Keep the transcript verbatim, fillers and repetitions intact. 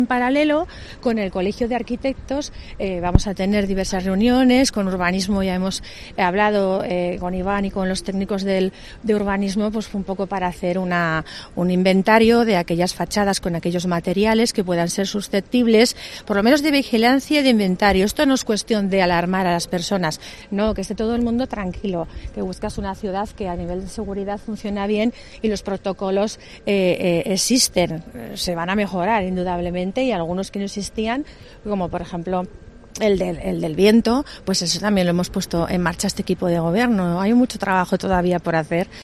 En paralelo, con el Colegio de Arquitectos eh, vamos a tener diversas reuniones. Con urbanismo ya hemos hablado eh, con Iván y con los técnicos del, de urbanismo, pues un poco para hacer una, un inventario de aquellas fachadas con aquellos materiales que puedan ser susceptibles, por lo menos de vigilancia y de inventario. Esto no es cuestión de alarmar a las personas, no, que esté todo el mundo tranquilo, que buscas una ciudad que a nivel de seguridad funciona bien y los protocolos eh, eh, existen, se van a mejorar indudablemente, y algunos que no existían, como por ejemplo el del, el del viento, pues eso también lo hemos puesto en marcha este equipo de gobierno. Hay mucho trabajo todavía por hacer.